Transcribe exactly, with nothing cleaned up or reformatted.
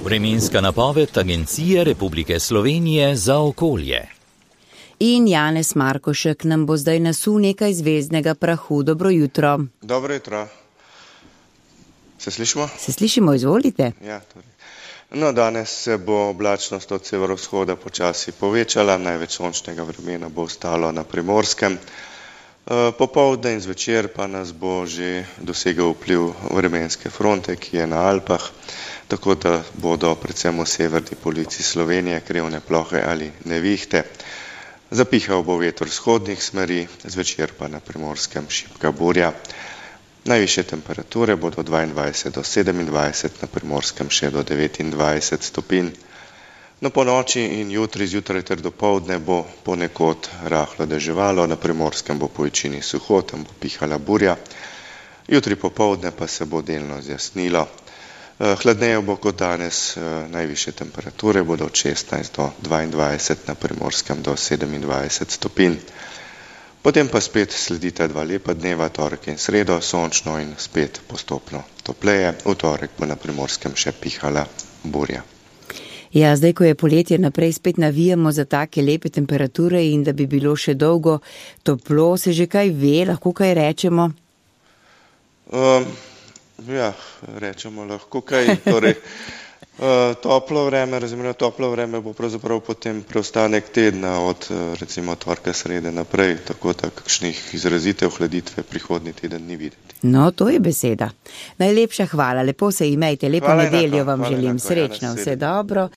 Vremenska napoved Agencije Republike Slovenije za okolje. In Janez Markošek nam bo zdaj nasul nekaj zvezdnega prahu. Dobro jutro. Dobro jutro. Se slišimo? Se slišimo, izvolite. Ja, torej. No, danes se bo oblačnost od severovzhoda počasi povečala, največ sončnega vremena bo ostalo na Primorskem. Popoldne in zvečer pa nas bo že dosegel vpliv vremenske fronte, ki je na Alpah, tako da bodo predvsem v severni polovici Slovenije krivne plohe ali nevihte. Zapihal bo veter vzhodnih smeri, zvečer pa na Primorskem šibka burja. Najvišje temperature bodo dvaindvajset do sedemindvajset, na Primorskem še do devetindvajset stopinj. No, po noči in jutri zjutraj ter dopoldne bo ponekod rahlo deževalo, na Primorskem bo po večini suho, tam bo pihala burja. Jutri popoldne pa se bo delno zjasnilo. Hladneje bo kot danes, najvišje temperature bodo od šestnajst do dvaindvajset, na Primorskem do sedemindvajset stopinj. Potem pa spet sledita dva lepa dneva, torek in sredo, sončno in spet postopno topleje. V torek bo na Primorskem še pihala burja. Ja, zdaj, ko je poletje, naprej spet navijamo za take lepe temperature in da bi bilo še dolgo toplo, se že kaj ve, lahko kaj rečemo? Um, ja, rečemo lahko kaj, torej uh, toplo vreme, razmerno toplo vreme bo pravzaprav potem preostanek tedna od recimo torka srede naprej, tako da kakšnih izrazitev hladitve prihodnji teden ni videti. No, to je beseda. Najlepša hvala, lepo se imejte, lepo Hvala nedeljo enako, vam hvala želim, enako, srečno, Janez, vse dobro.